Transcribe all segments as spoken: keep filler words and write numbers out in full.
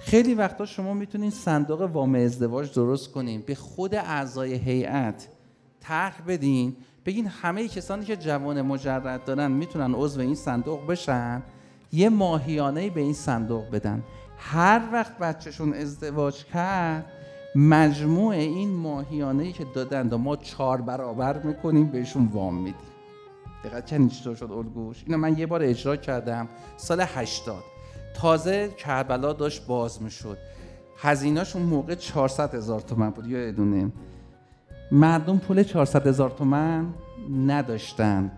خیلی وقتا شما میتونین صندوق وام ازدواج درست کنین، به خود اعضای هیئت طرح بدین، بگین همه کسانی که جوان مجرد دارن میتونن عضو این صندوق بشن، یه ماهیانه به این صندوق بدن. هر وقت بچهشون ازدواج کرد، مجموع این ماهیانه‌ای که دادن ما چهار برابر میکنیم بهشون وام میدیم. دقیقاً چنین چطور شد الگوش؟ اینو من یه بار اجرا کردم سال هشتاد. تازه کربلا داشت باز میشد. هزینه‌اش اون موقع چهارصد هزار تومان بود یا ادونه. مردم پول چهارصد هزار تومان نداشتند.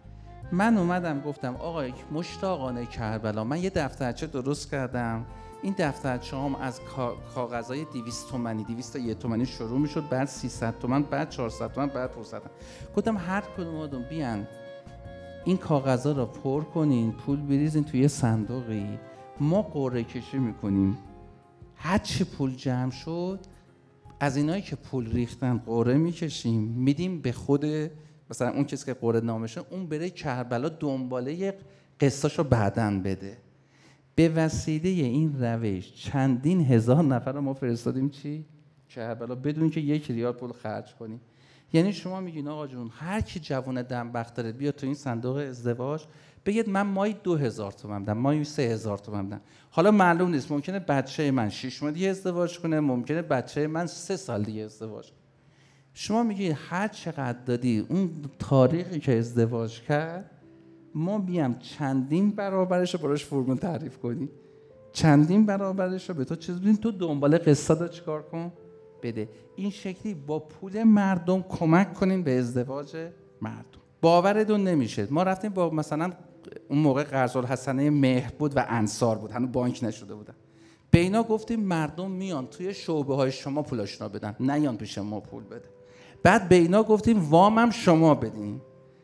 من اومدم گفتم آقای مشتاقانه کربلا، من یه دفترچه درست کردم. این دفترچه هم از کاغذهای دویست تومانی دویست تا یک تومانی شروع میشد، بعد سیصد تومان، بعد چهارصد تومان، بعد پانصد. گفتم هر کدومتون بیان این کاغذها رو پر کنین، پول بریزین توی صندوقی، ما قرعه کشی میکنیم. هر چی پول جمع شد از اینایی که پول ریختن قرعه میکشیم، میدیم به خود مثلا اون کسی که قرعه نامشه، اون بره کربلا دنباله قسطاشو بعدن بده. به وسیله این روش چندین هزار نفر رو ما فرستادیم چی؟ کربلا، بدون که یک ریال پول خرج کنیم. یعنی شما میگین آقا جون هر کی جوون دمبخت داره بیاد تو این صندوق ازدواج، بگید من مایی دو هزار تومن میدم، مایی سه هزار تومن میدم. حالا معلوم نیست، ممکنه بچه من شش ماه دیگه ازدواج کنه، ممکنه بچه من سه سال دیگه ازدواج کنه. شما میگید هر چقدر دادی اون تاریخی که ازدواج کرد، ما بیام چندین برابرش رو براش فرمول تعریف کنی، چندین برابرش رو به تو چیز بدیم، تو دنبال قسطا رو چیکار کن؟ بده. این شکلی با پول مردم کمک کنین به ازدواج مردم. باورتون نمیشه، ما رفتیم با مثلا اون موقع قرض الحسنه مهر بود و انصار بود، هنوز بانک نشده بودن، به اینا گفتیم مردم میان توی شعبه های شما پولاشونو بدن، نیان پیش ما پول بده. بعد به اینا گفتیم وام هم شما بدین،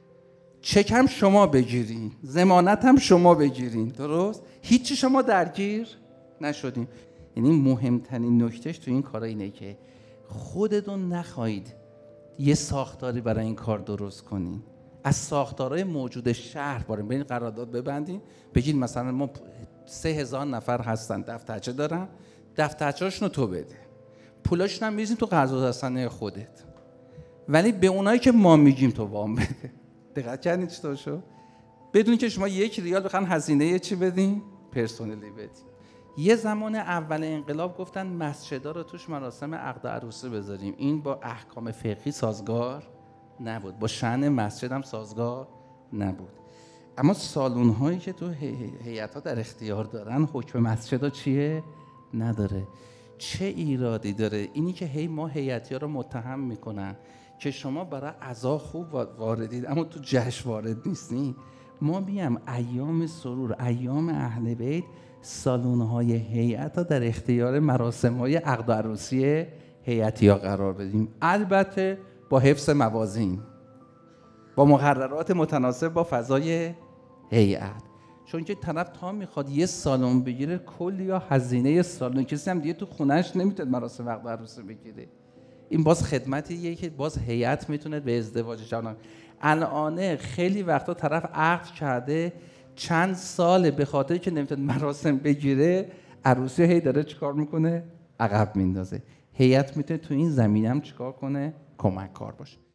چک هم شما بگیرین، ضمانت هم شما بگیرین. درست؟ هیچی شما درگیر نشدیم. یعنی مهمترین نکتهش تو این کارا اینه که خودتون نخواهید یه ساختاری برای این کار درست کنین، از ساختارهای موجود شهر باریم برین قرارداد ببندین، بگین مثلا ما سه هزار نفر هستن دفترچه دارن، دفترچه‌شون رو تو بده، پولاشون هم میریزیم تو قرض الحسنه خودت، ولی به اونایی که ما میگیم تو وام بده. دقت کردین چطور شد؟ بدون که شما یک ریال بخوان هزینه چی بدین؟ پرسنلی بدین. یه زمان اول انقلاب گفتن مسجدا رو توش مراسم عقد عروسی بذاریم. این با احکام فقهی سازگار نبود، با شأن مسجد هم سازگار نبود. اما سالن هایی که تو هیئت ها در اختیار دارن حکم مسجدا چیه؟ نداره. چه ایرادی داره اینی که هی ما هیئتی ها رو متهم میکنن که شما برای عزا خوب واردید اما تو جشن وارد نیستین؟ ما بیام ایام سرور، ایام اهل بیت، سالن‌های هیئت ها در اختیار مراسم‌های عقد و عروسی هیئتی‌ها قرار بدیم، البته با حفظ موازین، با مقررات متناسب با فضای هیئت. چون که طرف تا میخواد یه سالن بگیره کلی یا هزینه سالن، کسی هم دیگه تو خونه‌اش نمیتونه مراسم عقد و عروسی بگیره. این باز خدمتیه که باز هیئت میتونه به ازدواجش جوان. الان خیلی وقتا طرف عقد کرده چند ساله، به خاطر که نمیتونه مراسم بگیره عروسی هی داره چیکار میکنه؟ عقب میندازه. هیئت میتونه تو این زمینه هم چیکار کنه؟ کمک کار باشه.